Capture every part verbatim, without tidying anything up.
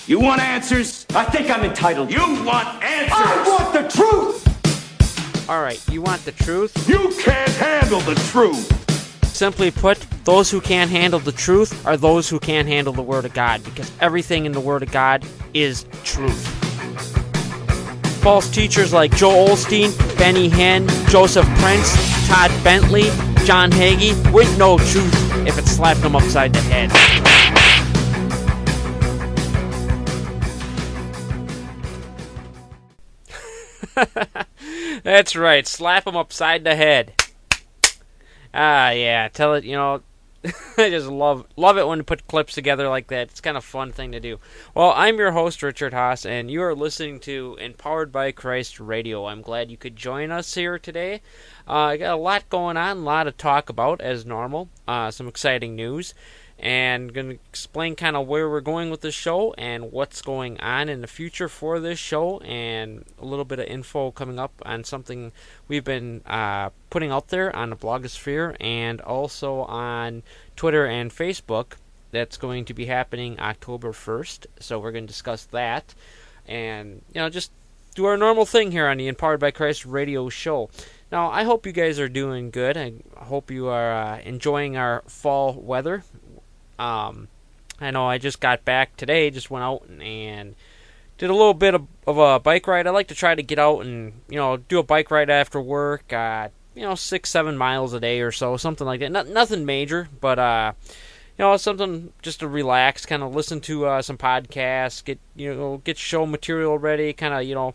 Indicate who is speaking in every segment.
Speaker 1: You want answers?
Speaker 2: I think I'm entitled.
Speaker 1: You want answers?
Speaker 2: I want the truth!
Speaker 3: Alright, you want the truth?
Speaker 1: You can't handle the truth!
Speaker 3: Simply put, those who can't handle the truth are those who can't handle the Word of God, because everything in the Word of God is truth. False teachers like Joel Osteen, Benny Hinn, Joseph Prince, Todd Bentley, John Hagee wouldn't know truth if it slapped them upside the head. That's right, slap them upside the head. Ah, yeah, tell it, you know, I just love love it when you put clips together like that. It's kind of a fun thing to do. Well, I'm your host, Richard Haas, and you are listening to Empowered by Christ Radio. I'm glad you could join us here today. Uh, I got a lot going on, a lot to talk about, as normal. Uh, some exciting news, and going to explain kind of where we're going with this show and what's going on in the future for this show, and a little bit of info coming up on something we've been uh, putting out there on the blogosphere and also on Twitter and Facebook. That's going to be happening October first, so we're going to discuss that and, you know, just do our normal thing here on the Empowered by Christ radio show. Now, I hope you guys are doing good. I hope you are uh, enjoying our fall weather. Um, I know I just got back today, just went out and, and did a little bit of, of a bike ride. I like to try to get out and, you know, do a bike ride after work, uh, you know, six, seven miles a day or so, something like that. Not, nothing major, but, uh, you know, something just to relax, kind of listen to uh, some podcasts, get, you know, get show material ready, kind of, you know,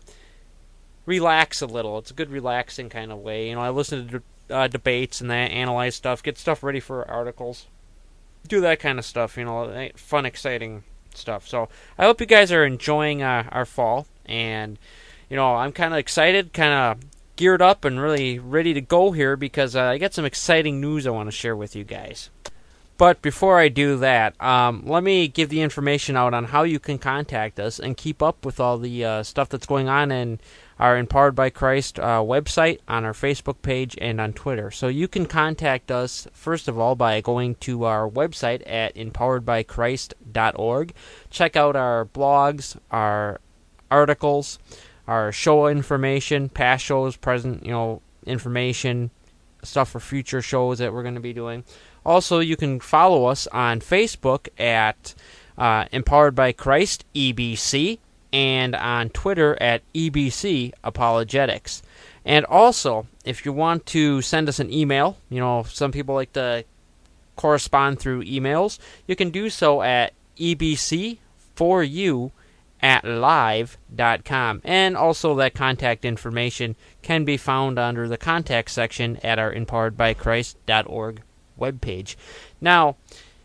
Speaker 3: relax a little. It's a good relaxing kind of way. You know, I listen to uh, debates and that, analyze stuff, get stuff ready for articles. Do that kind of stuff, you know, fun, exciting stuff. So I hope you guys are enjoying uh, our fall, and, you know, I'm kind of excited, kind of geared up and really ready to go here because uh, I got some exciting news I want to share with you guys. But before I do that, um, let me give the information out on how you can contact us and keep up with all the uh, stuff that's going on in our Empowered by Christ uh, website, on our Facebook page, and on Twitter. So you can contact us, first of all, by going to our website at empowered by christ dot org. Check out our blogs, our articles, our show information, past shows, present, you know, information, stuff for future shows that we're going to be doing. Also, you can follow us on Facebook at uh, Empowered by Christ E B C, and on Twitter at E B C Apologetics. And also, if you want to send us an email, you know, some people like to correspond through emails, you can do so at E B C four U at live dot com. And also that contact information can be found under the contact section at our empowered by christ dot org webpage. Now,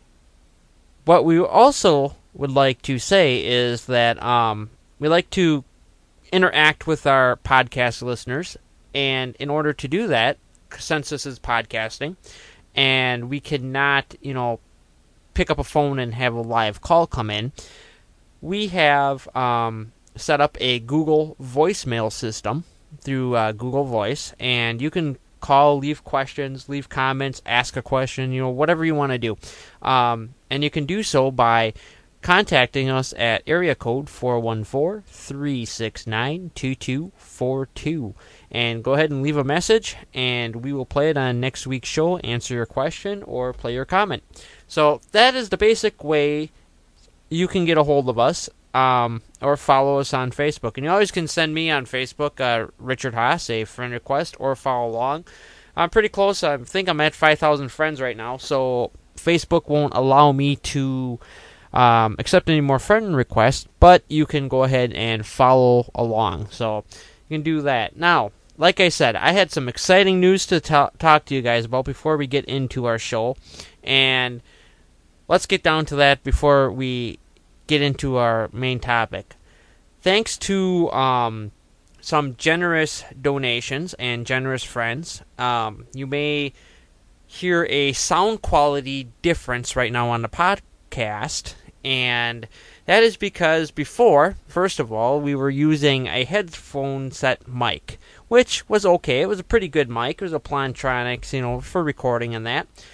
Speaker 3: what we also would like to say is that um, we like to interact with our podcast listeners, and in order to do that, since this is podcasting, and we cannot, you know, pick up a phone and have a live call come in, we have um, set up a Google voicemail system through uh, Google Voice, and you can call, leave questions, leave comments, ask a question, you know, whatever you want to do. Um, and you can do so by contacting us at area code four one four, three six nine, two two four two. And go ahead and leave a message, and we will play it on next week's show, answer your question, or play your comment. So that is the basic way you can get a hold of us, um, or follow us on Facebook. And you always can send me on Facebook, uh, Richard Haas, a friend request, or follow along. I'm pretty close. I think I'm at five thousand friends right now, so Facebook won't allow me to um, accept any more friend requests, but you can go ahead and follow along. So you can do that. Now, like I said, I had some exciting news to ta- talk to you guys about before we get into our show, and let's get down to that before we get into our main topic. Thanks to um, some generous donations and generous friends, um, you may hear a sound quality difference right now on the podcast, and that is because before, first of all, we were using a headphone set mic, which was okay. It was a pretty good mic. It was a Plantronics, you know, for recording and that.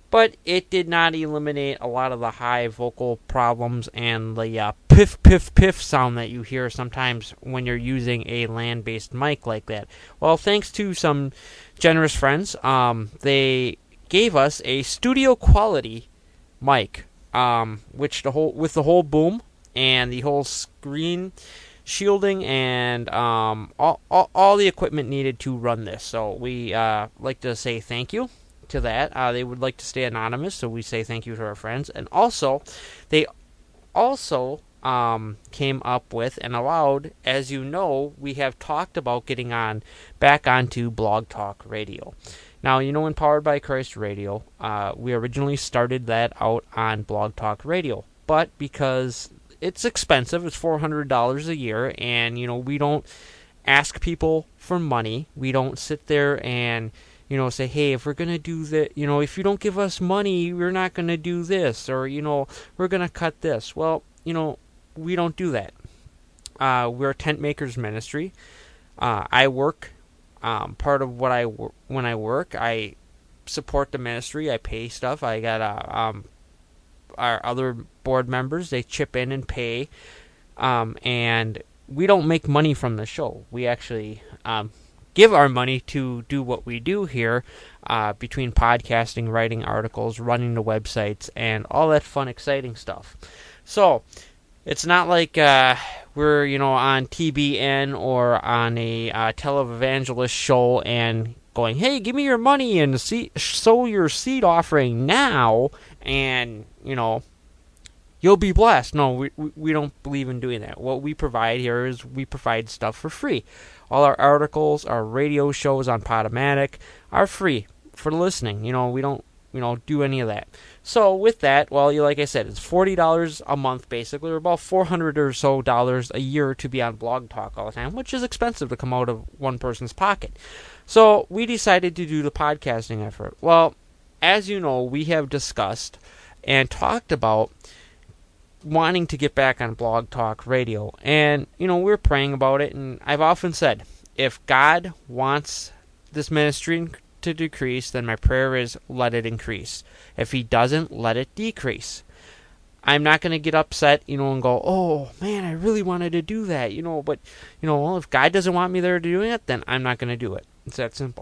Speaker 3: but it did not eliminate a lot of the high vocal problems and the uh, piff, piff, piff sound that you hear sometimes when you're using a land-based mic like that. Well, thanks to some generous friends, um, they gave us a studio quality mic, um, which the whole with the whole boom and the whole screen shielding and um, all, all all the equipment needed to run this. So we uh, like to say thank you to that. Uh, they would like to stay anonymous, so we say thank you to our friends. And also, they also um, came up with and allowed, as you know, we have talked about getting on back onto Blog Talk Radio. Now, you know, in Powered by Christ Radio, uh, we originally started that out on Blog Talk Radio, but because it's expensive, it's four hundred dollars a year, and, you know, we don't ask people for money. We don't sit there and, you know, say, hey, if we're going to do that, you know, if you don't give us money, we're not going to do this, or, you know, we're going to cut this. Well, you know, we don't do that. Uh, we're a tent makers ministry. Uh, I work. Um, part of what I when I work, I support the ministry. I pay stuff. I got uh, um, our other board members. They chip in and pay, um, and we don't make money from the show. We actually um, give our money to do what we do here, uh, between podcasting, writing articles, running the websites, and all that fun, exciting stuff. So it's not like uh, we're, you know, on T B N or on a uh, televangelist show and going, hey, give me your money and see, sow your seed offering now, and, you know, you'll be blessed. No, we, we don't believe in doing that. What we provide here is we provide stuff for free. All our articles, our radio shows on Podomatic are free for listening. You know, we don't, you know, do any of that. So with that, well, you like I said, it's forty dollars a month basically, or about four hundred or so dollars a year to be on Blog Talk all the time, which is expensive to come out of one person's pocket. So we decided to do the podcasting effort. Well, as you know, we have discussed and talked about wanting to get back on Blog Talk Radio, and, you know, we're praying about it, and I've often said, if God wants this ministry to decrease, then my prayer is let it increase. If he doesn't, let it decrease. I'm not going to get upset, you know, and go, oh, man, I really wanted to do that, you know, but, you know, well, if God doesn't want me there doing it, then I'm not going to do it. It's that simple.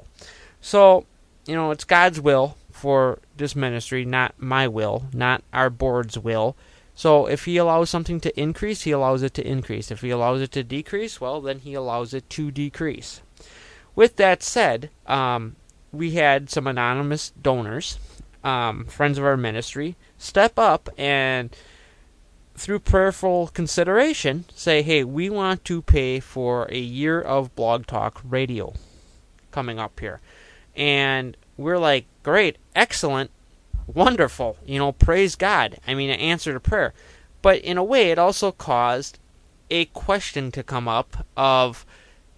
Speaker 3: So, you know, it's God's will for this ministry, not my will, not our board's will. So if he allows something to increase, he allows it to increase. If he allows it to decrease, well, then he allows it to decrease. With that said, um, we had some anonymous donors, um, friends of our ministry, step up and, through prayerful consideration, say, hey, we want to pay for a year of Blog Talk Radio coming up here. And we're like, great, excellent, wonderful, you know, praise God. I mean, an answer to prayer. But in a way, it also caused a question to come up of,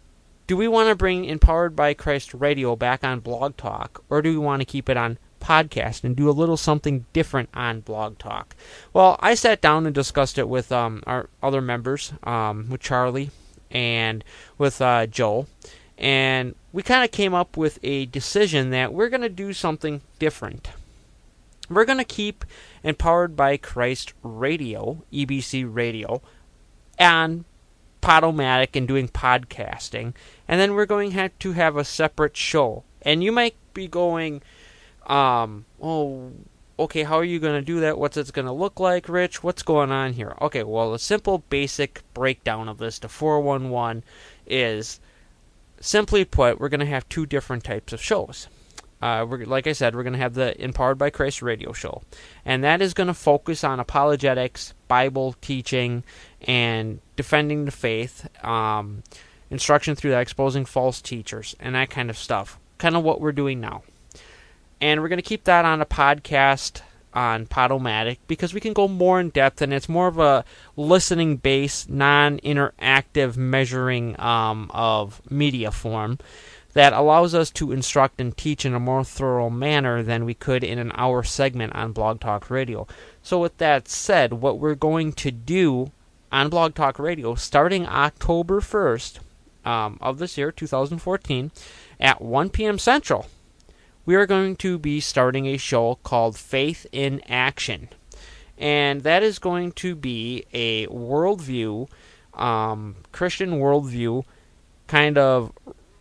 Speaker 3: do we want to bring Empowered by Christ Radio back on Blog Talk, or do we want to keep it on podcast and do a little something different on Blog Talk? Well, I sat down and discussed it with um, our other members, um, with Charlie and with uh, Joe, and we kind of came up with a decision that we're going to do something different. We're going to keep Empowered by Christ Radio, E B C Radio, on Podomatic and doing podcasting, and then we're going to have to have a separate show. And you might be going, um, oh, okay, how are you going to do that? What's it going to look like, Rich? What's going on here? Okay, well, a simple basic breakdown of this, the four one one, is, simply put, we're going to have two different types of shows. Uh, we're, like I said, we're going to have the Empowered by Christ radio show, and that is going to focus on apologetics, Bible teaching, and defending the faith, um, instruction through that, exposing false teachers, and that kind of stuff. Kind of what we're doing now. And we're going to keep that on a podcast on Podomatic, because we can go more in depth, and it's more of a listening-based, non-interactive measuring um, of media form that allows us to instruct and teach in a more thorough manner than we could in an hour segment on Blog Talk Radio. So with that said, what we're going to do on Blog Talk Radio, starting October first um, of this year, two thousand fourteen, at one p.m. Central, we are going to be starting a show called Faith in Action. And that is going to be a worldview, um, Christian worldview kind of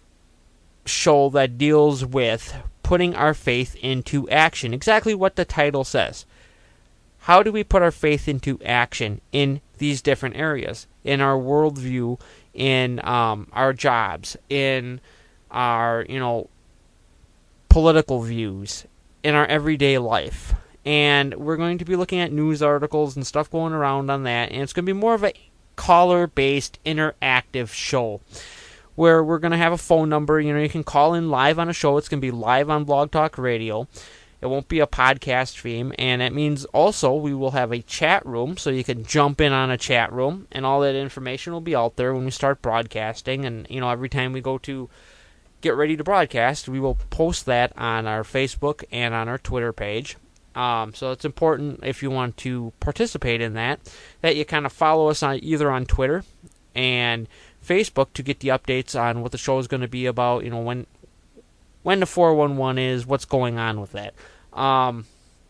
Speaker 3: show that deals with putting our faith into action. Exactly what the title says. How do we put our faith into action in these different areas? In our worldview, in um, our jobs, in our, you know, political views, in our everyday life. And we're going to be looking at news articles and stuff going around on that. And it's going to be more of a caller-based, interactive show, where we're going to have a phone number. You know, you can call in live on a show. It's going to be live on Blog Talk Radio. It won't be a podcast stream, and that means also we will have a chat room, so you can jump in on a chat room, and all that information will be out there when we start broadcasting. And, you know, every time we go to get ready to broadcast, we will post that on our Facebook and on our Twitter page. Um, so it's important, if you want to participate in that, that you kind of follow us on either on Twitter and Facebook to get the updates on what the show is going to be about, you know, when when the four one one is, what's going on with that. Um,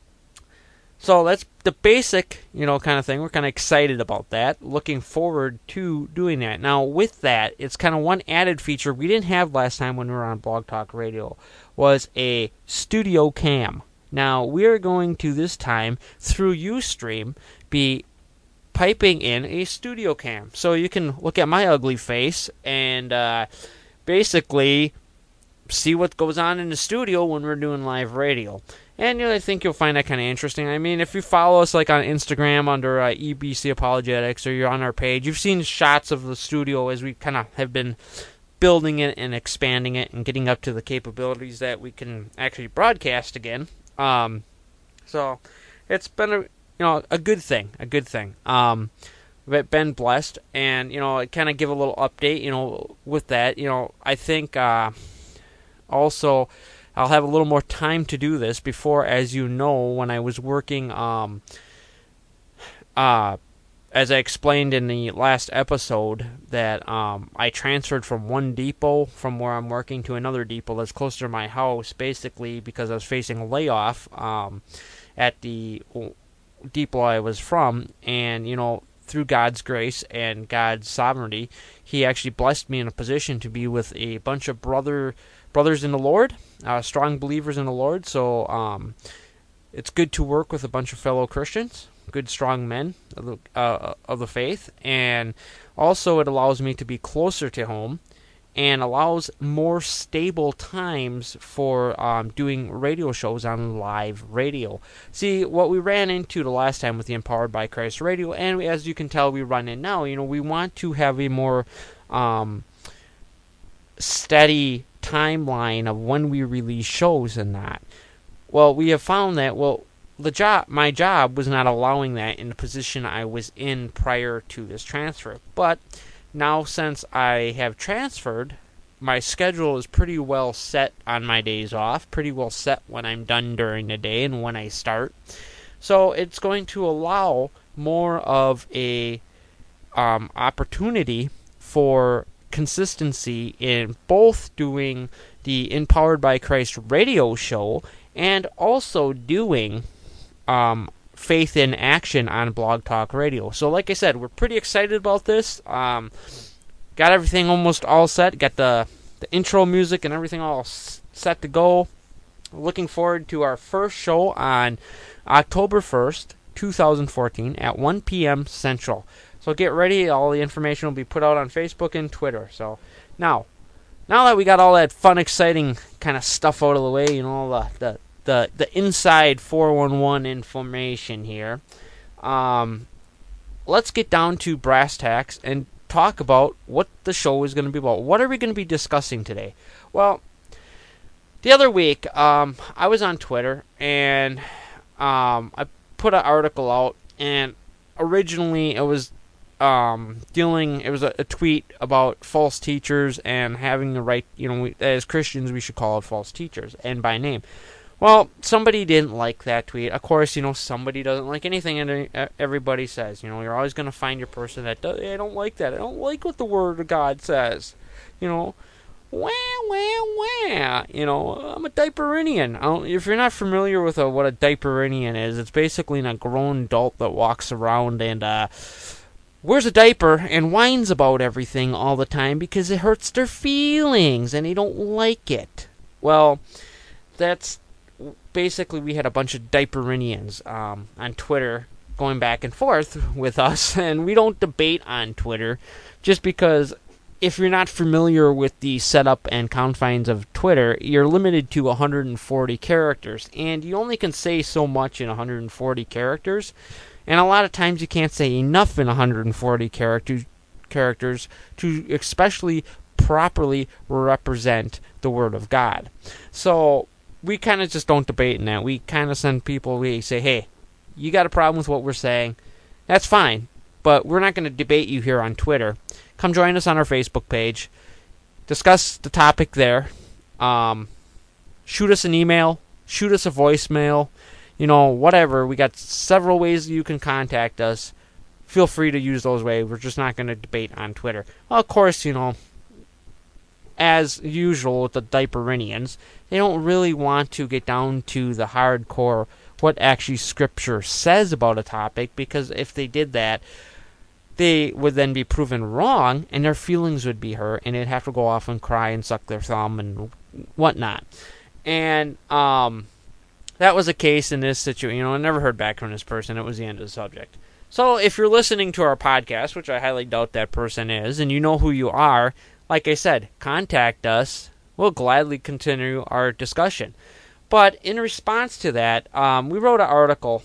Speaker 3: so that's the basic, you know, kind of thing. We're kind of excited about that, looking forward to doing that. Now, with that, it's kind of one added feature we didn't have last time when we were on Blog Talk Radio, was a studio cam. Now, we are going to, this time, through Ustream, be piping in a studio cam. So you can look at my ugly face and uh, basically see what goes on in the studio when we're doing live radio. And, you know, I think you'll find that kind of interesting. I mean, if you follow us like on Instagram under uh, E B C Apologetics, or you're on our page, you've seen shots of the studio as we kind of have been building it and expanding it and getting up to the capabilities that we can actually broadcast again. Um, so it's been a, you know, a good thing, a good thing. Um, we've been blessed, and, you know, kind of give a little update, you know, with that. You know, I think uh, also I'll have a little more time to do this. Before, as you know, when I was working, um, uh, as I explained in the last episode, that um, I transferred from one depot from where I'm working to another depot that's closer to my house, basically because I was facing a layoff um, at the depot I was from. And, you know, through God's grace and God's sovereignty, He actually blessed me in a position to be with a bunch of brother brothers in the Lord, uh, strong believers in the Lord. So um, it's good to work with a bunch of fellow Christians, good, strong men of the, uh, of the faith, and also it allows me to be closer to home and allows more stable times for um, doing radio shows on live radio. See, what we ran into the last time with the Empowered by Christ radio, and as you can tell we run in now, you know, we want to have a more um, steady timeline of when we release shows and that. Well, we have found that, well, the job, my job was not allowing that in the position I was in prior to this transfer. But now, since I have transferred, my schedule is pretty well set on my days off, pretty well set when I'm done during the day and when I start. So it's going to allow more of a um, opportunity for consistency in both doing the Empowered by Christ radio show and also doing um, Faith in Action on Blog Talk Radio. So like I said, we're pretty excited about this. Um, got everything almost all set. Got the, the intro music and everything all s- set to go. Looking forward to our first show on October first, twenty fourteen at one p.m. Central. So get ready. All the information will be put out on Facebook and Twitter. So now, now that we got all that fun, exciting kind of stuff out of the way, you know, the the the, the inside four one one information here, um, let's get down to brass tacks and talk about what the show is going to be about. What are we going to be discussing today? Well, the other week, um, I was on Twitter, and um, I put an article out, and originally it was um, dealing, it was a, a tweet about false teachers and having the right, you know, we, as Christians we should call it false teachers, and by name. Well, somebody didn't like that tweet. Of course, you know, somebody doesn't like anything, and everybody says, you know, you're always going to find your person that does, hey, I don't like that. I don't like what the Word of God says. You know, wah, wah, wah. You know, I'm a diaperinian. I don't, if you're not familiar with a, what a diaperinian is, it's basically a grown adult that walks around and uh, wears a diaper and whines about everything all the time because it hurts their feelings and they don't like it. Well, that's basically, we had a bunch of diaperinians um, on Twitter going back and forth with us, and we don't debate on Twitter just because if you're not familiar with the setup and confines of Twitter, you're limited to one hundred forty characters, and you only can say so much in one hundred forty characters, and a lot of times you can't say enough in one hundred forty characters characters to especially properly represent the Word of God. So we kind of just don't debate in that. We kind of send people, we say, hey, you got a problem with what we're saying, that's fine, but we're not going to debate you here on Twitter. Come join us on our Facebook page. Discuss the topic there. Um, shoot us an email. Shoot us a voicemail. You know, whatever. We got several ways you can contact us. Feel free to use those ways. We're just not going to debate on Twitter. Well, of course, you know, as usual with the diaperinians, they don't really want to get down to the hardcore what actually Scripture says about a topic, because if they did that, they would then be proven wrong, and their feelings would be hurt, and they'd have to go off and cry and suck their thumb and whatnot. And um, that was the case in this situation. You know, I never heard back from this person. It was the end of the subject. So if you're listening to our podcast, which I highly doubt that person is, and you know who you are, like I said, contact us. We'll gladly continue our discussion. But in response to that, um, we wrote an article,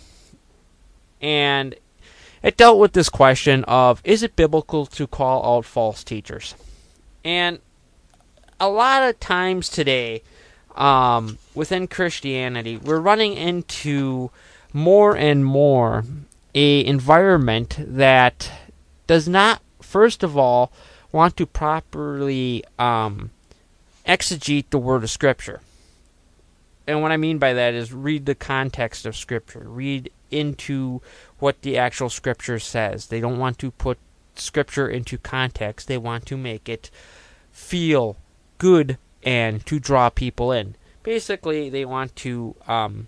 Speaker 3: and it dealt with this question of, is it biblical to call out false teachers? And a lot of times today, um, within Christianity, we're running into more and more a environment that does not, first of all, want to properly um, exegete the word of Scripture. And what I mean by that is read the context of Scripture. Read into what the actual Scripture says. They don't want to put Scripture into context. They want to make it feel good and to draw people in. Basically, they want to um,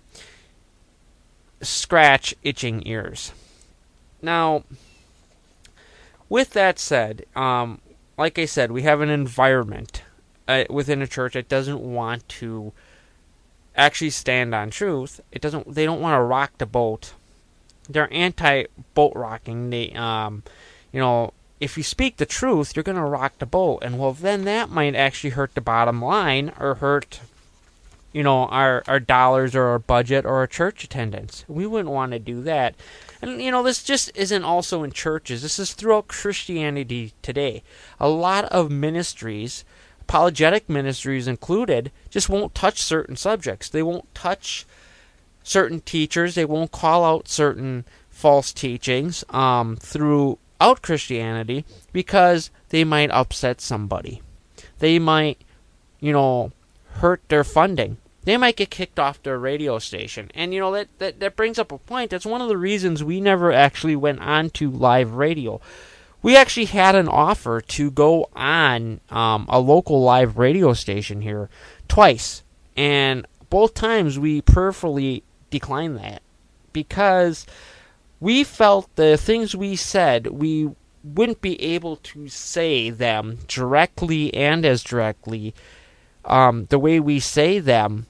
Speaker 3: scratch itching ears. Now, with that said, um, like I said, we have an environment uh, within a church that doesn't want to actually stand on truth. It doesn't. They don't want to rock the boat. They're anti-boat rocking. They, um, you know, if you speak the truth, you're going to rock the boat, and well, then that might actually hurt the bottom line or hurt, you know, our our dollars or our budget or our church attendance. We wouldn't want to do that. And, you know, this just isn't also in churches. This is throughout Christianity today. A lot of ministries, apologetic ministries included, just won't touch certain subjects. They won't touch certain teachers. They won't call out certain false teachings um, throughout Christianity because they might upset somebody. They might, you know, hurt their funding. They might get kicked off their radio station. And, you know, that, that, that brings up a point. That's one of the reasons we never actually went on to live radio. We actually had an offer to go on um, a local live radio station here twice. And both times we prayerfully declined that because we felt the things we said, we wouldn't be able to say them directly and as directly um, the way we say them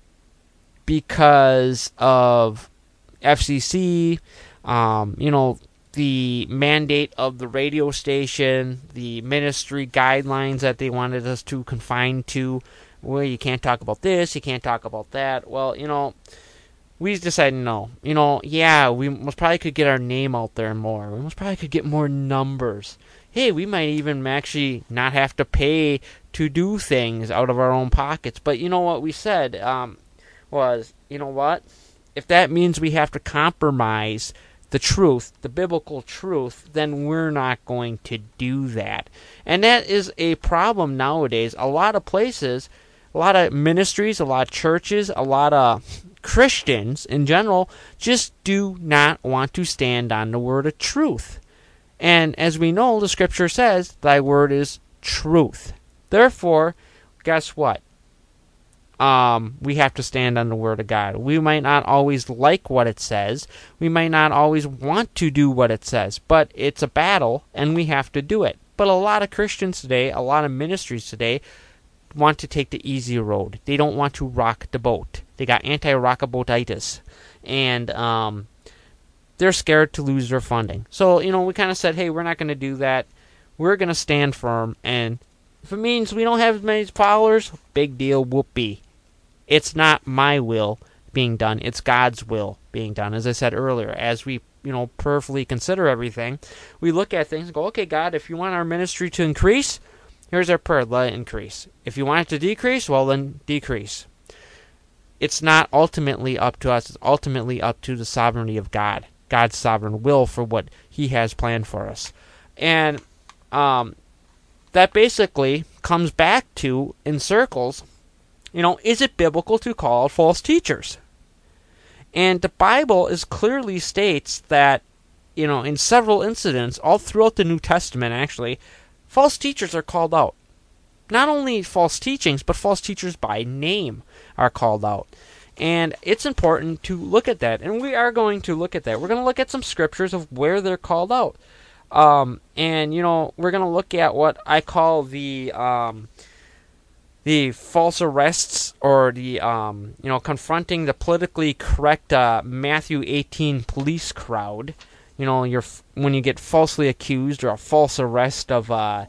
Speaker 3: because of F C C, um, you know, the mandate of the radio station, the ministry guidelines that they wanted us to confine to. Well, you can't talk about this, you can't talk about that. Well, you know, we decided no. You know, yeah, we most probably could get our name out there more. We most probably could get more numbers. Hey, we might even actually not have to pay to do things out of our own pockets. But you know what we said um, was, you know what? If that means we have to compromise the truth, the biblical truth, then we're not going to do that. And that is a problem nowadays. A lot of places, a lot of ministries, a lot of churches, a lot of Christians in general just do not want to stand on the word of truth. And as we know, the Scripture says, thy word is truth. Therefore, guess what? Um, we have to stand on the Word of God. We might not always like what it says. We might not always want to do what it says, but it's a battle, and we have to do it. But a lot of Christians today, a lot of ministries today, want to take the easy road. They don't want to rock the boat. They got anti-rockaboatitis, and um, they're scared to lose their funding. So, you know, we kind of said, hey, we're not going to do that. We're going to stand firm, and if it means we don't have as many followers, big deal, whoopee. It's not my will being done. It's God's will being done. As I said earlier, as we, you know, prayerfully consider everything, we look at things and go, okay, God, if you want our ministry to increase, here's our prayer, let it increase. If you want it to decrease, well, then decrease. It's not ultimately up to us. It's ultimately up to the sovereignty of God, God's sovereign will for what He has planned for us. And um, that basically comes back to, in circles, you know, is it biblical to call false teachers? And the Bible is clearly states that, you know, in several incidents, all throughout the New Testament, actually, false teachers are called out. Not only false teachings, but false teachers by name are called out. And it's important to look at that. And we are going to look at that. We're going to look at some scriptures of where they're called out. Um, and, you know, we're going to look at what I call the um, the false arrests, or the, um, you know, confronting the politically correct uh, Matthew eighteen police crowd. You know, you're when you get falsely accused or a false arrest of, uh,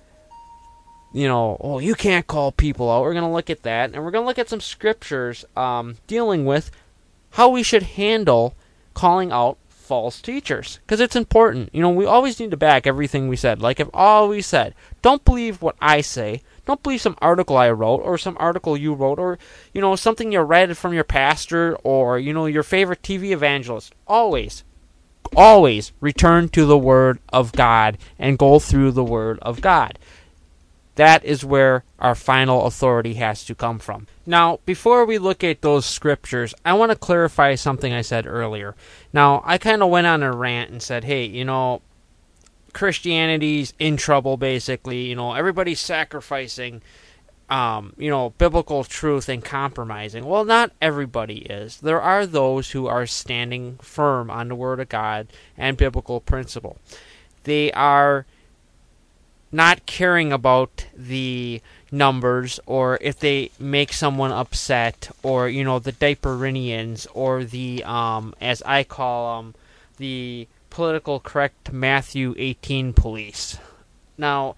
Speaker 3: you know, oh, you can't call people out. We're going to look at that, and we're going to look at some scriptures um, dealing with how we should handle calling out false teachers, because it's important. You know, we always need to back everything we said. Like I've always said, don't believe what I say. Don't believe some article I wrote, or some article you wrote, or, you know, something you read from your pastor, or, you know, your favorite T V evangelist. Always, always return to the Word of God and go through the Word of God. That is where our final authority has to come from. Now, before we look at those scriptures, I want to clarify something I said earlier. Now, I kind of went on a rant and said, hey, you know, Christianity's in trouble, basically. You know, everybody's sacrificing, um, you know, biblical truth and compromising. Well, not everybody is. There are those who are standing firm on the Word of God and biblical principle. They are not caring about the numbers, or if they make someone upset, or, you know, the diaperinians, or the, um, as I call them, the political correct Matthew eighteen police. Now,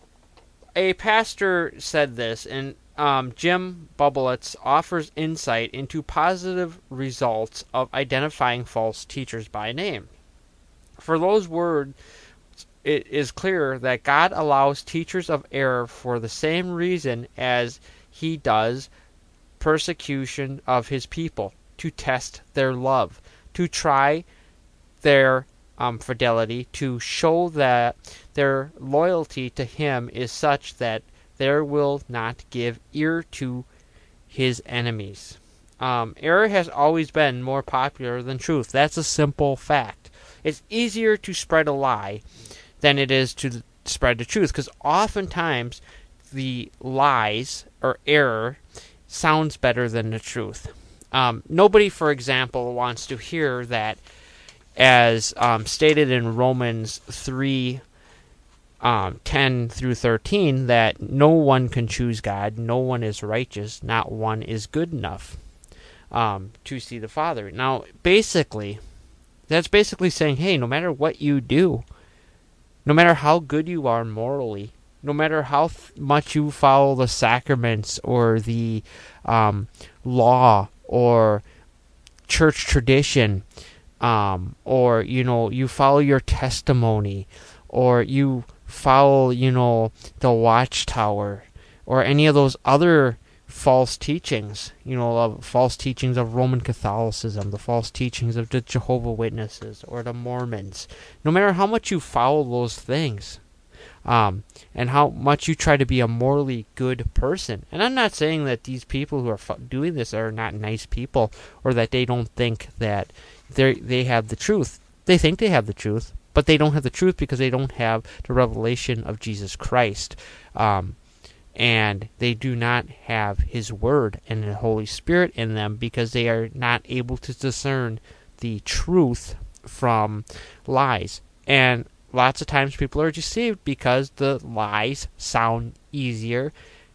Speaker 3: a pastor said this, and um, Jim Bublitz offers insight into positive results of identifying false teachers by name. For those words, it is clear that God allows teachers of error for the same reason as He does persecution of His people, to test their love, to try their um, fidelity, to show that their loyalty to Him is such that they will not give ear to His enemies. Um, error has always been more popular than truth. That's a simple fact. It's easier to spread a lie than it is to spread the truth, because oftentimes the lies or error sounds better than the truth. Um, nobody, for example, wants to hear that, as um, stated in Romans three, um, ten through thirteen, that no one can choose God, no one is righteous, not one is good enough um, to see the Father. Now, basically, that's basically saying, hey, no matter what you do, no matter how good you are morally, no matter how th- much you follow the sacraments or the um, law or church tradition, um, or, you know, you follow your testimony, or you follow, you know, the Watchtower, or any of those other false teachings, you know, of false teachings of Roman Catholicism, the false teachings of the Jehovah's Witnesses or the Mormons. No matter how much you follow those things, um, and how much you try to be a morally good person, and I'm not saying that these people who are f- doing this are not nice people, or that they don't think that they they have the truth. They think they have the truth, but they don't have the truth because they don't have the revelation of Jesus Christ. Um, and they do not have His Word and the Holy Spirit in them because they are not able to discern the truth from lies. And lots of times people are deceived because the lies sound easier,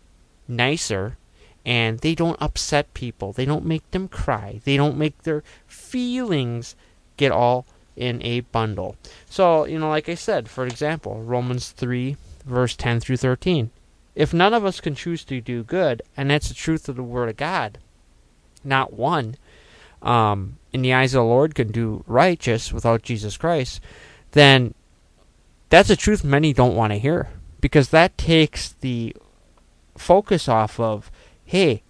Speaker 3: nicer, and they don't upset people. They don't make them cry. They don't make their feelings get all in a bundle. So, you know, like I said, for example, Romans three, verse ten through thirteen. If none of us can choose to do good, and that's the truth of the Word of God, not one, um, in the eyes of the Lord can do righteous without Jesus Christ, then that's a truth many don't want to hear, because that takes the focus off of, hey,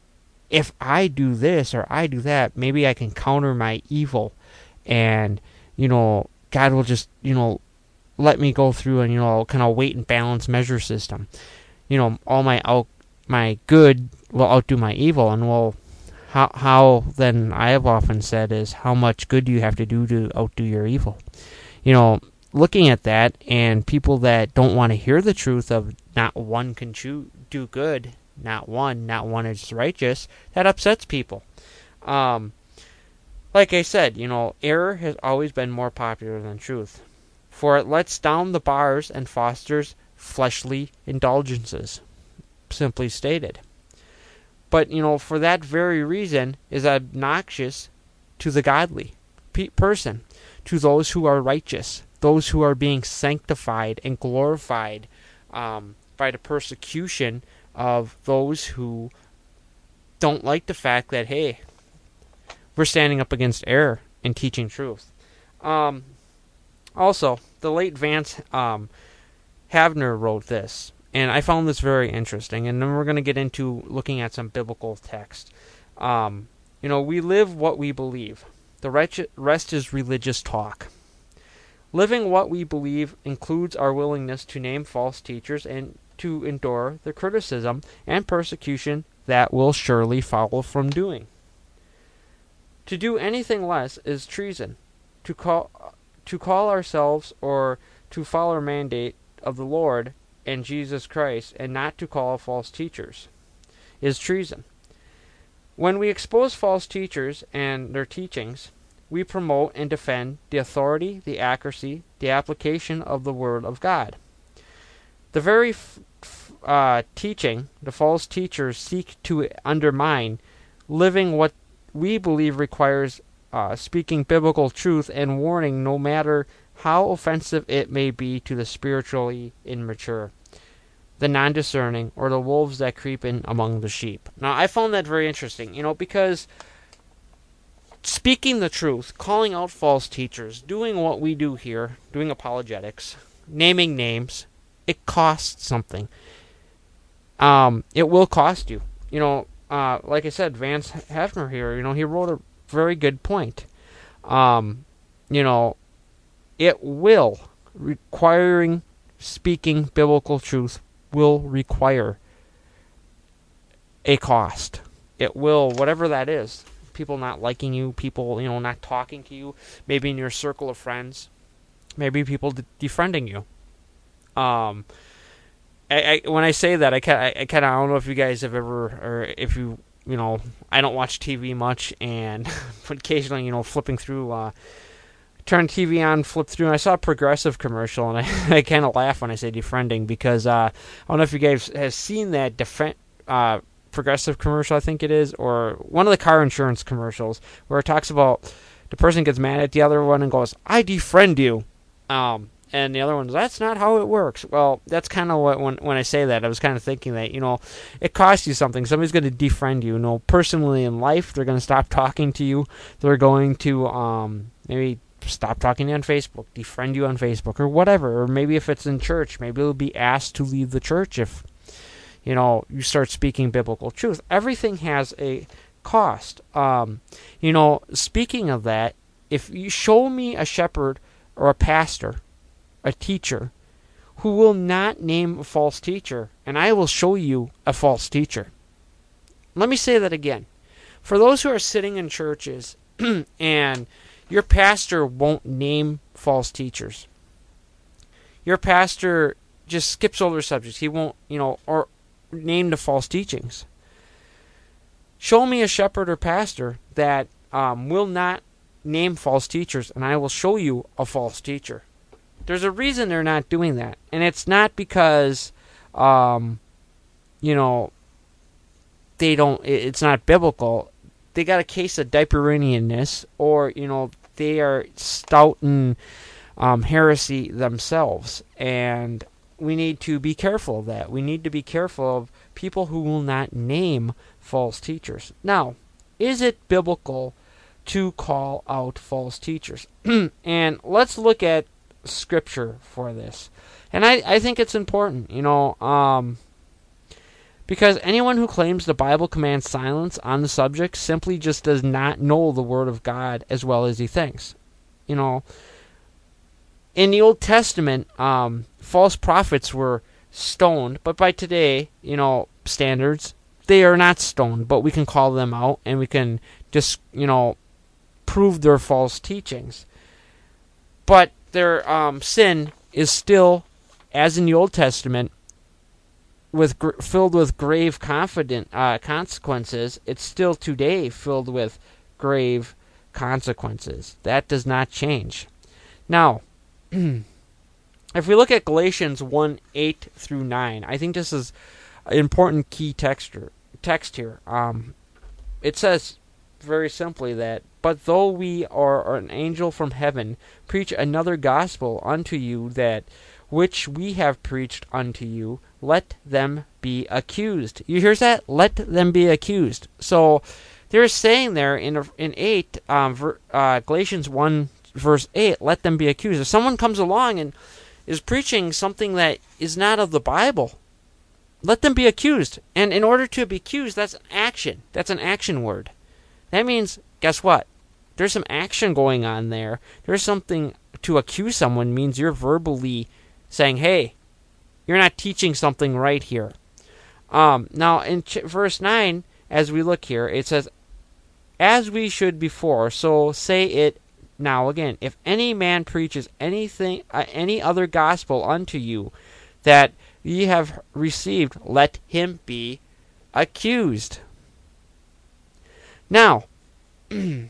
Speaker 3: if I do this or I do that, maybe I can counter my evil, and, you know, God will just, you know, let me go through and, you know, kind of weight and balance measure system. You know, all my out, my good will outdo my evil, and well, how, how then I have often said is, how much good do you have to do to outdo your evil? You know, looking at that, and people that don't want to hear the truth of not one can choo- do good, not one, not one is righteous, that upsets people. Um, like I said, you know, error has always been more popular than truth, for it lets down the bars and fosters fleshly indulgences, simply stated. But, you know, for that very reason is obnoxious to the godly pe- person, to those who are righteous, those who are being sanctified and glorified um, by the persecution of those who don't like the fact that, hey, we're standing up against error and teaching truth. Um, also, the late Vance um, Havner wrote this, and I found this very interesting, and then we're going to get into looking at some biblical text. Um, you know, we live what we believe. The rest is religious talk. Living what we believe includes our willingness to name false teachers and to endure the criticism and persecution that will surely follow from doing. To do anything less is treason. To call to call ourselves or to follow our mandate of the Lord and Jesus Christ and not to call false teachers is treason. When we expose false teachers and their teachings, we promote and defend the authority, the accuracy, the application of the Word of God. The very f- f- uh, teaching the false teachers seek to undermine, living what we believe requires uh, speaking biblical truth and warning no matter how offensive it may be to the spiritually immature, the non-discerning, or the wolves that creep in among the sheep. Now, I found that very interesting, you know, because speaking the truth, calling out false teachers, doing what we do here, doing apologetics, naming names, it costs something. Um, it will cost you. You know, uh, like I said, Vance Havner here, you know, he wrote a very good point. Um, you know, it will, requiring speaking biblical truth will require a cost. It will, whatever that is. People not liking you, people, you know, not talking to you, maybe in your circle of friends, maybe people de- defriending you. Um, I, I when I say that, I kind I, I kind of I don't know if you guys have ever, or if you, you know, I don't watch T V much, and but occasionally, you know, flipping through, uh, turn T V on, flip through, and I saw a Progressive commercial, and I, I kind of laugh when I say defriending, because uh, I don't know if you guys have seen that defend, uh, Progressive commercial, I think it is, or one of the car insurance commercials, where it talks about the person gets mad at the other one and goes, "I defriend you," um, and the other one's, "That's not how it works." Well, that's kind of what, when when I say that, I was kind of thinking that, you know, it costs you something. Somebody's going to defriend you. You know, personally in life, they're going to stop talking to you. They're going to um, maybe stop talking to you on Facebook, defriend you on Facebook, or whatever. Or maybe if it's in church, maybe they'll be asked to leave the church if, you know, you start speaking biblical truth. Everything has a cost. Um, you know, speaking of that, if you show me a shepherd or a pastor, a teacher, who will not name a false teacher, and I will show you a false teacher. Let me say that again. For those who are sitting in churches and your pastor won't name false teachers, your pastor just skips over subjects. He won't, you know, or name the false teachings. Show me a shepherd or pastor that um, will not name false teachers, and I will show you a false teacher. There's a reason they're not doing that, and it's not because, um, you know, they don't. It's not biblical. They got a case of Dieperianianness, or you know, they are stout in um, heresy themselves, and we need to be careful of that. We need to be careful of people who will not name false teachers. Now, is it biblical to call out false teachers? And let's look at Scripture for this. And I, I think it's important, you know, um, because anyone who claims the Bible commands silence on the subject simply just does not know the Word of God as well as he thinks. You know, in the Old Testament, um, false prophets were stoned, but by today, you know, standards, they are not stoned, but we can call them out and we can just, you know, prove their false teachings. But their um, sin is still, as in the Old Testament, with gr- filled with grave confident uh, consequences. It's still today filled with grave consequences. That does not change. Now, if we look at Galatians one, eight through nine, I think this is an important key texture, text here. Um, it says very simply that, "But though we or an angel from heaven preach another gospel unto you, that which we have preached unto you, let them be accused." You hear that? Let them be accused. So they're saying there in in eight, um, ver, uh, Galatians one verse eight, let them be accused. If someone comes along and is preaching something that is not of the Bible, let them be accused. And in order to be accused, that's an action. That's an action word. That means, guess what? There's some action going on there. There's something to accuse someone means you're verbally saying, hey, you're not teaching something right here. Um, now, in ch- verse nine, as we look here, it says, as we should before, so say it now again. If any man preaches anything, uh, any other gospel unto you that ye have received, let him be accused. Now, you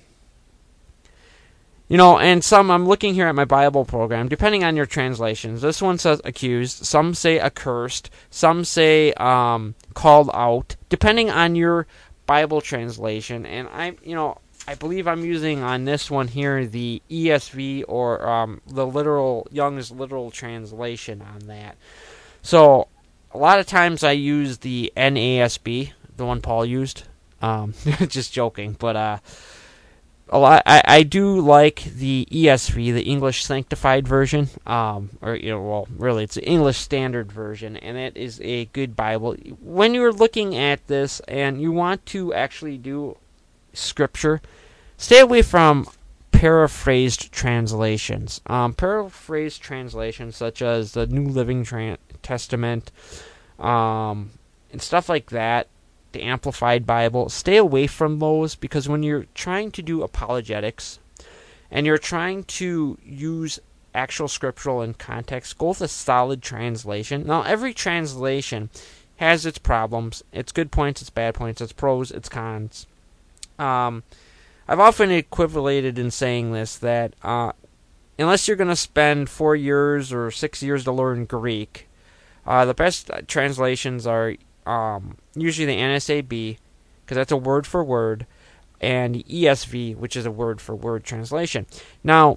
Speaker 3: know, and some, I'm looking here at my Bible program, depending on your translations. This one says accused, some say accursed, some say um, called out, depending on your Bible translation. And I, you know, I believe I'm using on this one here the E S V or um, the literal Young's literal translation on that. So a lot of times I use the N A S B, the one Paul used. Um, just joking, but uh, a lot. I, I do like the E S V, the English Sanctified Version. Um, or you know, well, really, it's the English Standard Version, and it is a good Bible. When you're looking at this and you want to actually do Scripture, stay away from paraphrased translations. Um, paraphrased translations such as the New Living Tra- Testament, um, and stuff like that. The Amplified Bible, stay away from those, because when you're trying to do apologetics and you're trying to use actual scriptural and context, go with a solid translation. Now, every translation has its problems, its good points, its bad points, its pros, its cons. Um, I've often equivalated in saying this, that uh, unless you're going to spend four years or six years to learn Greek, uh, the best translations are Um, usually the N S A B, because that's a word for word, and the E S V, which is a word for word translation. Now,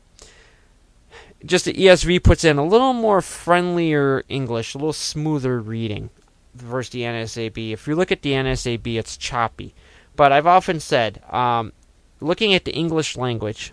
Speaker 3: just the E S V puts in a little more friendlier English, a little smoother reading versus the N S A B. If you look at the N S A B, it's choppy. But I've often said, um, looking at the English language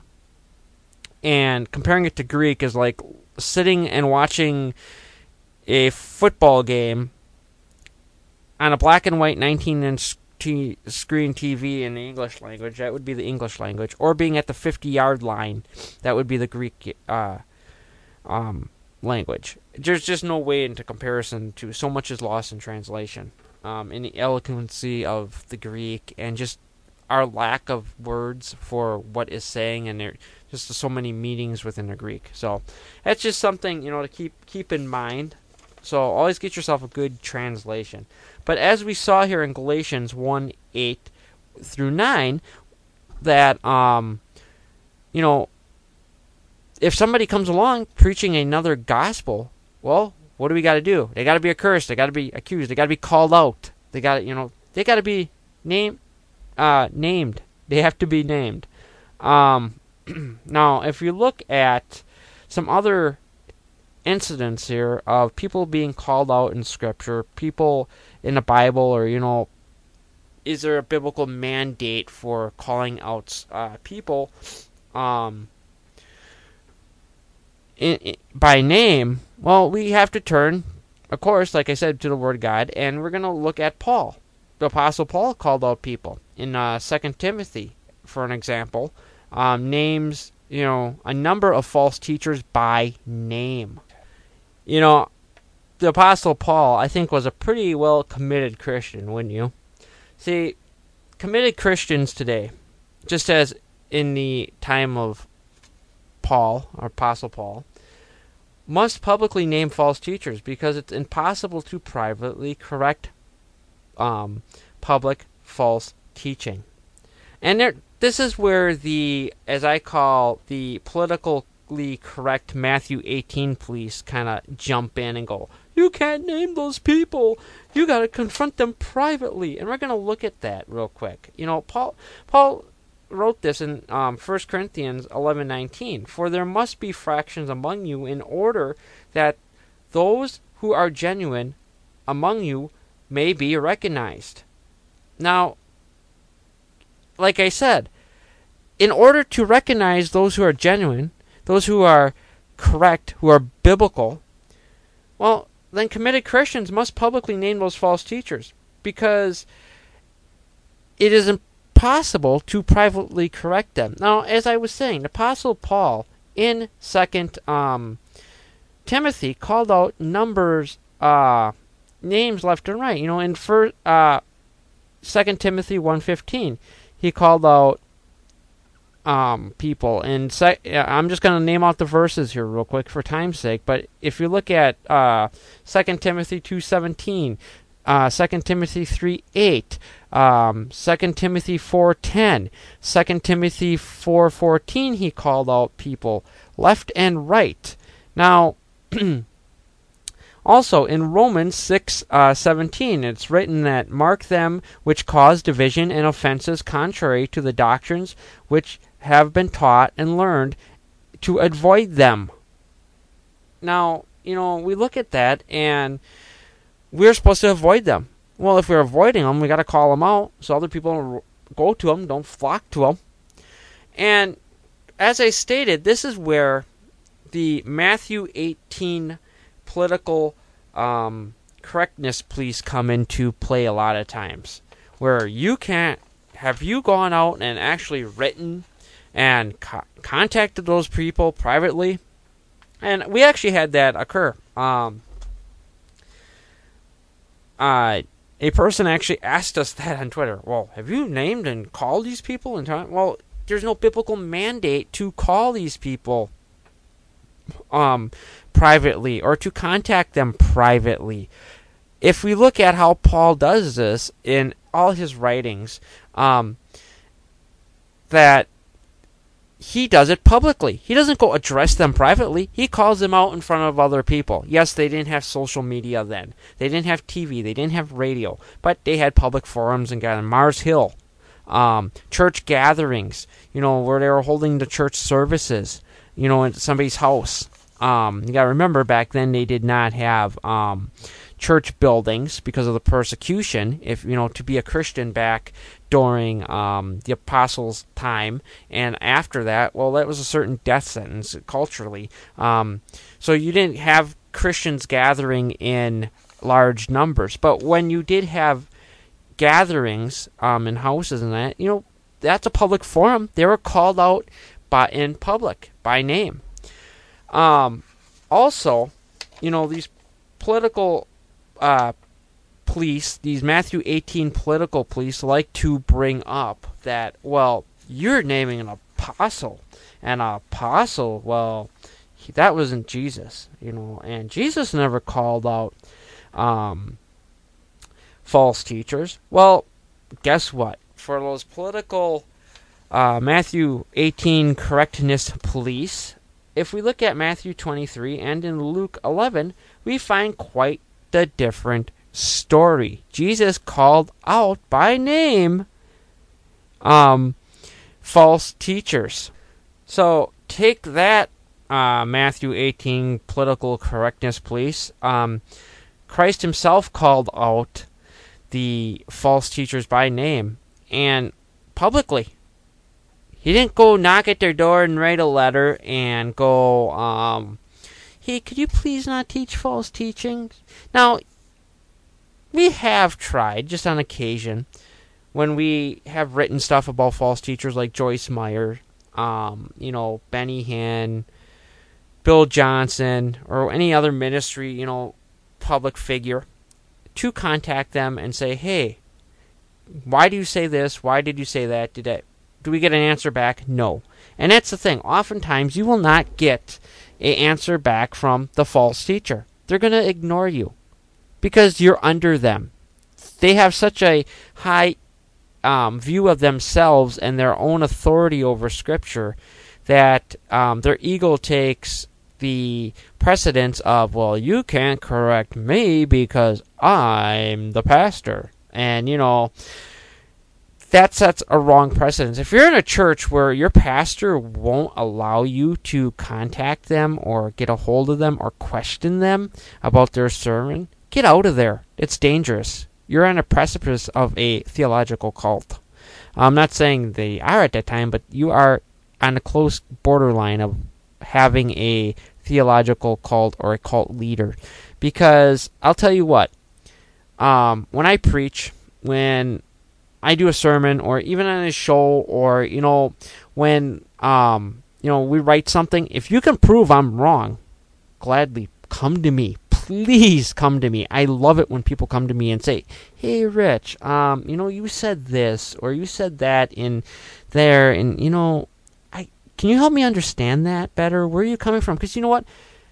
Speaker 3: and comparing it to Greek is like sitting and watching a football game on a black and white nineteen inch t- screen T V in the English language. That would be the English language. Or being at the fifty-yard line. That would be the Greek uh, um, language. There's just no way into comparison to. So much is lost in translation. Um, in the eloquency of the Greek and just our lack of words for what is saying, and there just so many meanings within the Greek. So that's just something, you know, to keep keep in mind. So always get yourself a good translation. But as we saw here in Galatians one, eight through nine, that, um, you know, if somebody comes along preaching another gospel, well, what do we got to do? They got to be accursed. They got to be accused. They got to be called out. They got to, you know, they got to be named, uh, named. They have to be named. Um, now, if you look at some other incidents here of people being called out in Scripture, people in the Bible, or, you know, is there a biblical mandate for calling out uh, people um, in, in, by name? Well, we have to turn, of course, like I said, to the Word of God, and we're going to look at Paul. The Apostle Paul called out people in uh, Second Timothy, for an example, um, names, you know, a number of false teachers by name. You know, the Apostle Paul, I think, was a pretty well committed Christian, wouldn't you? See, committed Christians today, just as in the time of Paul, or Apostle Paul, must publicly name false teachers because it's impossible to privately correct um, public false teaching. And there, this is where the, as I call, the politically correct Matthew eighteen police kind of jump in and go, you can't name those people. You got to confront them privately. And we're going to look at that real quick. You know, Paul Paul wrote this in um, First Corinthians eleven nineteen. For there must be fractions among you in order that those who are genuine among you may be recognized. Now, like I said, in order to recognize those who are genuine, those who are correct, who are biblical, well, then committed Christians must publicly name those false teachers, because it is impossible to privately correct them. Now, as I was saying, the Apostle Paul in Second um, Timothy called out numbers, uh, names left and right. You know, in first, uh, Second Timothy one fifteen, he called out um, people. And sec- I'm just going to name out the verses here real quick for time's sake. But if you look at uh, Second Timothy two seventeen, uh, Second Timothy three eight, um, Second Timothy four ten, Second Timothy four fourteen, he called out people left and right. Now, also, in Romans six seventeen, it's written that, mark them which cause division and offenses contrary to the doctrines which have been taught and learned, to avoid them. Now, you know, we look at that, and we're supposed to avoid them. Well, if we're avoiding them, we got to call them out so other people don't go to them, don't flock to them. And as I stated, this is where the Matthew eighteen political um, correctness police come into play a lot of times, where you can't, have you gone out and actually written and co- contacted those people privately? And we actually had that occur. Um, uh, a person actually asked us that on Twitter. Well, have you named and called these people? And t- well, there's no biblical mandate to call these people um, privately or to contact them privately. If we look at how Paul does this in all his writings, um, that he does it publicly. He doesn't go address them privately. He calls them out in front of other people. Yes, they didn't have social media then. They didn't have T V. They didn't have radio. But they had public forums and gatherings. Mars Hill. Um, church gatherings, you know, where they were holding the church services, you know, in somebody's house. Um, you got to remember, back then they did not have um, church buildings because of the persecution. If you know, to be a Christian back during um, the apostles' time and after that, well, that was a certain death sentence culturally. Um, so you didn't have Christians gathering in large numbers. But when you did have gatherings um, in houses and that, you know, that's a public forum. They were called out by in public by name. Um, also, you know, these political uh, police, these Matthew eighteen political police, like to bring up that, well, you're naming an apostle, and an apostle, well, he, that wasn't Jesus, you know, and Jesus never called out um, false teachers. Well, guess what? For those political uh, Matthew eighteen correctness police, if we look at Matthew twenty-three and in Luke eleven, we find quite the different story. Jesus called out by name um, false teachers. So take that, uh, Matthew eighteen political correctness police. Um, Christ himself called out the false teachers by name and publicly. He didn't go knock at their door and write a letter and go, um, hey, could you please not teach false teachings? Now, we have tried, just on occasion, when we have written stuff about false teachers like Joyce Meyer, um, you know, Benny Hinn, Bill Johnson, or any other ministry, you know, public figure, to contact them and say, hey, why do you say this? Why did you say that? Did I, do we get an answer back? No. And that's the thing. Oftentimes, you will not get an answer back from the false teacher. They're going to ignore you because you're under them. They have such a high um, view of themselves and their own authority over Scripture that um, their ego takes the precedence of, well, you can't correct me because I'm the pastor. And, you know, that sets a wrong precedence. If you're in a church where your pastor won't allow you to contact them or get a hold of them or question them about their sermon, get out of there. It's dangerous. You're on a precipice of a theological cult. I'm not saying they are at that time, but you are on a close borderline of having a theological cult or a cult leader. Because I'll tell you what, um, when I preach, when I do a sermon, or even on a show, or, you know, when, um, you know, we write something, if you can prove I'm wrong, gladly come to me. Please come to me. I love it when people come to me and say, hey, Rich, um, you know, you said this, or you said that in there, and, you know, I can you help me understand that better? Where are you coming from? Because you know what?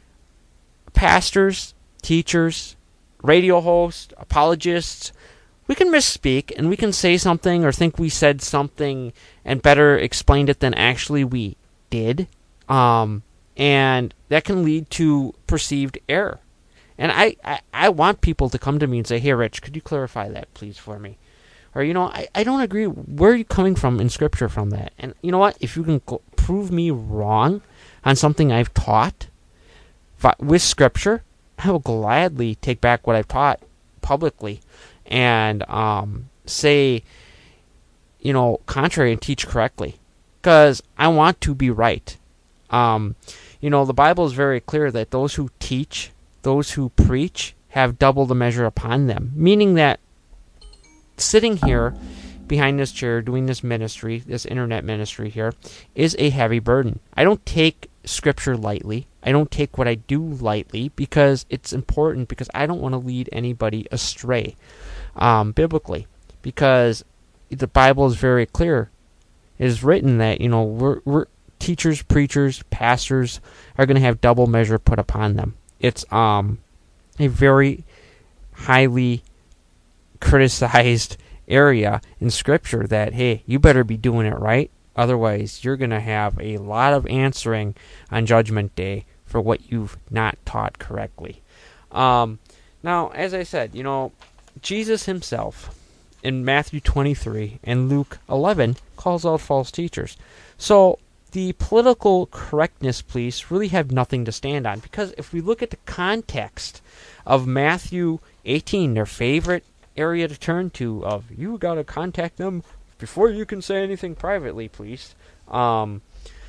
Speaker 3: Pastors, teachers, radio hosts, apologists, we can misspeak, and we can say something or think we said something and better explained it than actually we did. Um, and that can lead to perceived error. And I, I, I want people to come to me and say, hey, Rich, could you clarify that, please, for me? Or, you know, I, I don't agree. Where are you coming from in Scripture from that? And you know what? If you can go, prove me wrong on something I've taught with Scripture, I will gladly take back what I've taught publicly and um, say, you know, contrary and teach correctly. Because I want to be right. Um, you know, the Bible is very clear that those who teach, those who preach, have double the measure upon them. Meaning that sitting here behind this chair doing this ministry, this internet ministry here, is a heavy burden. I don't take Scripture lightly. I don't take what I do lightly because it's important, because I don't want to lead anybody astray um, biblically. Because the Bible is very clear. It is written that, you know, we're, we're teachers, preachers, pastors are going to have double measure put upon them. It's um a very highly criticized area in Scripture that, hey, you better be doing it right. Otherwise, you're going to have a lot of answering on Judgment Day for what you've not taught correctly. Um, now, as I said, you know, Jesus himself in Matthew twenty-three and Luke eleven calls out false teachers. So the political correctness police really have nothing to stand on, because if we look at the context of Matthew eighteen, their favorite area to turn to of, you got to contact them before you can say anything privately, please. Um,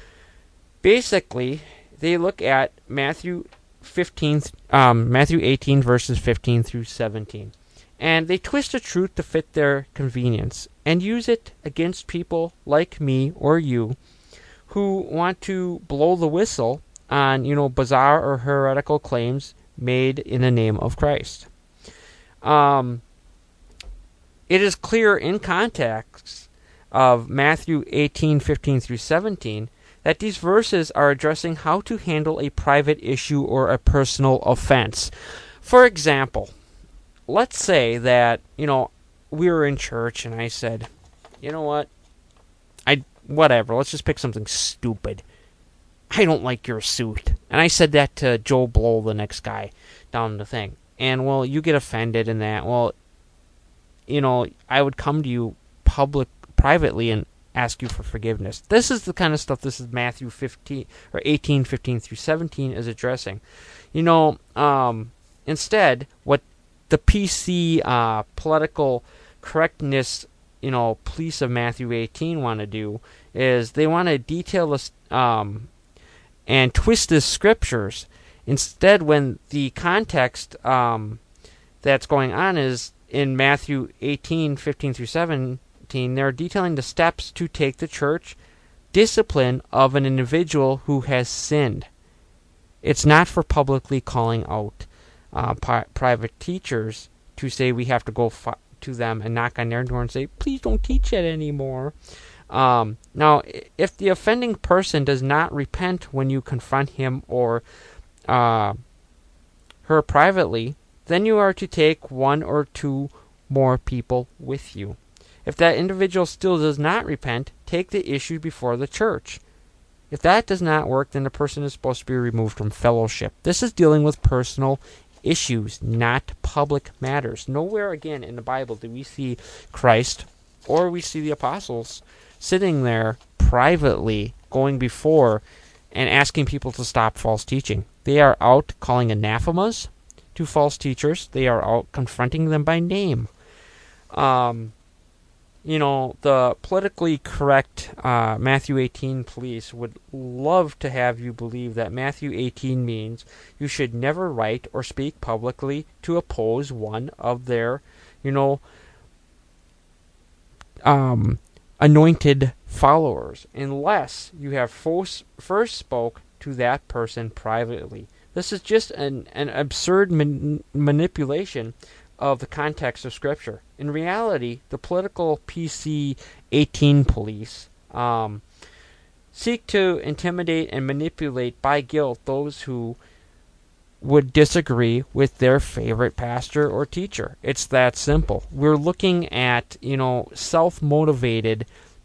Speaker 3: basically, they look at Matthew fifteen, um, Matthew eighteen verses fifteen through seventeen, and they twist the truth to fit their convenience and use it against people like me or you who want to blow the whistle on, you know, bizarre or heretical claims made in the name of Christ. Um, it is clear in context of Matthew eighteen, fifteen through seventeen that these verses are addressing how to handle a private issue or a personal offense. For example, let's say that, you know, we were in church and I said, you know what, I whatever, let's just pick something stupid. I don't like your suit. And I said that to Joe Blow, the next guy down the thing. And, well, you get offended in that. Well, you know, I would come to you public, privately and ask you for forgiveness. This is the kind of stuff this is Matthew fifteen or eighteen, fifteen through seventeen is addressing. You know, um, instead, what the P C uh, political correctness, you know, police of Matthew eighteen want to do is they want to detail this um, and twist the scriptures. Instead, when the context um, that's going on is in Matthew eighteen, fifteen through seventeen, they're detailing the steps to take the church discipline of an individual who has sinned. It's not for publicly calling out uh, pri- private teachers to say we have to go fi- to them and knock on their door and say, please don't teach it anymore. Um, now, if the offending person does not repent when you confront him or uh, her privately, then you are to take one or two more people with you. If that individual still does not repent, take the issue before the church. If that does not work, then the person is supposed to be removed from fellowship. This is dealing with personal issues, not public matters. Nowhere again in the Bible do we see Christ or we see the apostles sitting there privately going before and asking people to stop false teaching. They are out calling anathemas to false teachers. They are out confronting them by name. Um... You know, the politically correct uh, Matthew eighteen police would love to have you believe that Matthew eighteen means you should never write or speak publicly to oppose one of their, you know, um, anointed followers, unless you have first, first spoke to that person privately. This is just an, an absurd man- manipulation of the context of Scripture. In reality, the political P C eighteen police um, seek to intimidate and manipulate by guilt those who would disagree with their favorite pastor or teacher. It's that simple. We're looking at, you know, self-motivated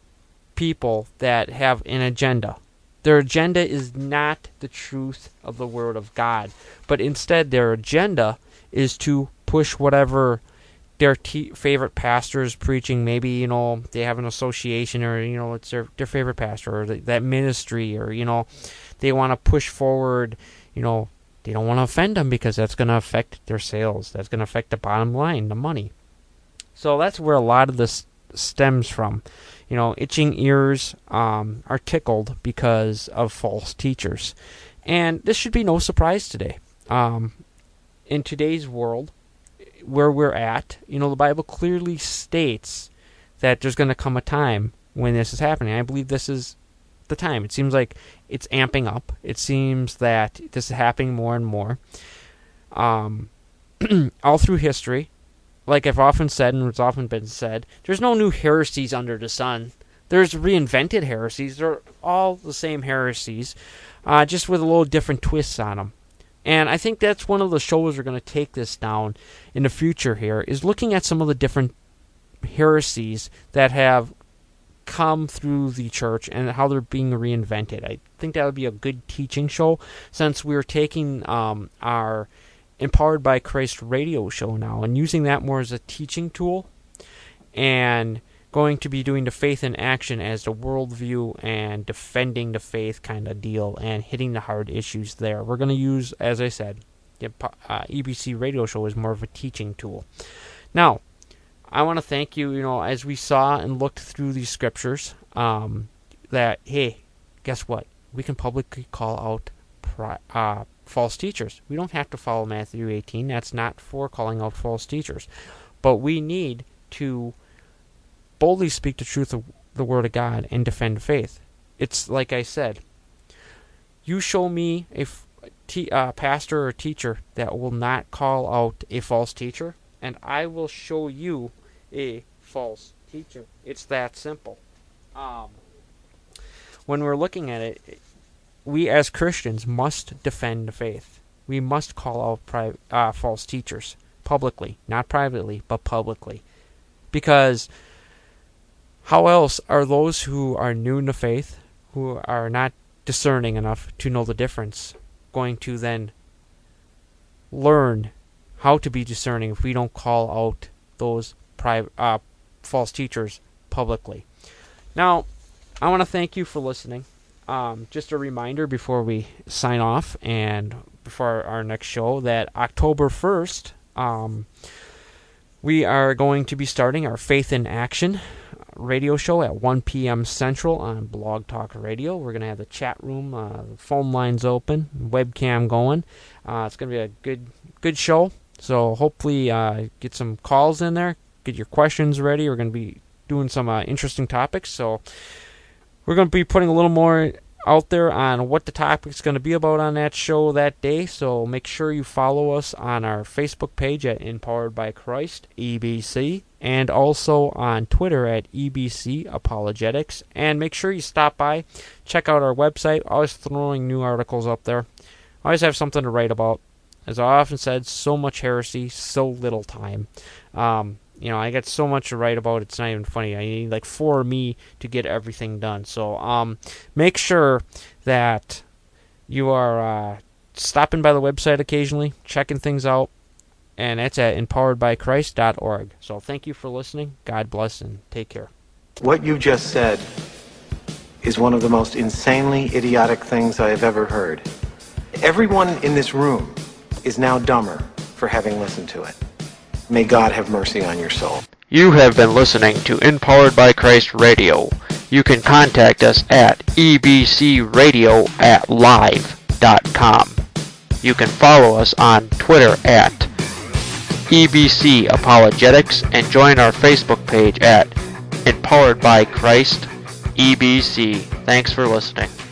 Speaker 3: people that have an agenda. Their agenda is not the truth of the Word of God, but instead their agenda is to push whatever their t- favorite pastor is preaching. Maybe, you know, they have an association, or, you know, it's their, their favorite pastor, or the, that ministry, or, you know, they want to push forward, you know, they don't want to offend them because that's going to affect their sales. That's going to affect the bottom line, the money. So that's where a lot of this stems from. You know, itching ears um, are tickled because of false teachers. And this should be no surprise today. Um, in today's world, where we're at, you know, the Bible clearly states that there's going to come a time when this is happening. I believe this is the time. It seems like it's amping up. It seems that this is happening more and more. Um, all through history, like I've often said, and it's often been said, there's no new heresies under the sun. There's reinvented heresies. They're all the same heresies, uh, just with a little different twists on them. And I think that's one of the shows we're going to take this down in the future here, is looking at some of the different heresies that have come through the church and how they're being reinvented. I think that would be a good teaching show, since we're taking um, our Empowered by Christ radio show now and using that more as a teaching tool, and going to be doing the faith in action as the worldview and defending the faith kind of deal and hitting the hard issues there. We're going to use, as I said, the uh, E B C radio show is more of a teaching tool. Now, I want to thank you, you know, as we saw and looked through these scriptures, um, that, hey, guess what? We can publicly call out pri- uh, false teachers. We don't have to follow Matthew eighteen. That's not for calling out false teachers. But we need to boldly speak the truth of the Word of God and defend faith. It's like I said, you show me a f- t- uh, pastor or teacher that will not call out a false teacher, and I will show you a false teacher. It's that simple. Um, when we're looking at it, we as Christians must defend the faith. We must call out pri- uh, false teachers publicly, not privately, but publicly. Because how else are those who are new in the faith, who are not discerning enough to know the difference, going to then learn how to be discerning if we don't call out those private uh, false teachers publicly? Now, I want to thank you for listening. Um, just a reminder before we sign off and before our next show that October first, um, we are going to be starting our Faith in Action radio show at one p.m. Central on Blog Talk Radio. We're going to have the chat room, uh, phone lines open, webcam going. Uh, it's going to be a good good show. So hopefully uh, get some calls in there, get your questions ready. We're going to be doing some uh, interesting topics. So we're going to be putting a little more out there on what the topic's going to be about on that show that day. So make sure you follow us on our Facebook page at Empowered by Christ, E B C, and also on Twitter at E B C Apologetics. And make sure you stop by, check out our website. Always throwing new articles up there. Always have something to write about. As I often said, so much heresy, so little time. Um, you know, I got so much to write about, it's not even funny. I need like four of me to get everything done. So um, make sure that you are uh, stopping by the website occasionally, checking things out, and that's at empowered by christ dot org. So thank you for listening. God bless and take care.
Speaker 4: What you just said is one of the most insanely idiotic things I have ever heard. Everyone in this room is now dumber for having listened to it. May God have mercy on your soul.
Speaker 3: You have been listening to Empowered by Christ Radio. You can contact us at e b c radio at live dot com. You can follow us on Twitter at E B C Apologetics and join our Facebook page at Empowered by Christ E B C. Thanks for listening.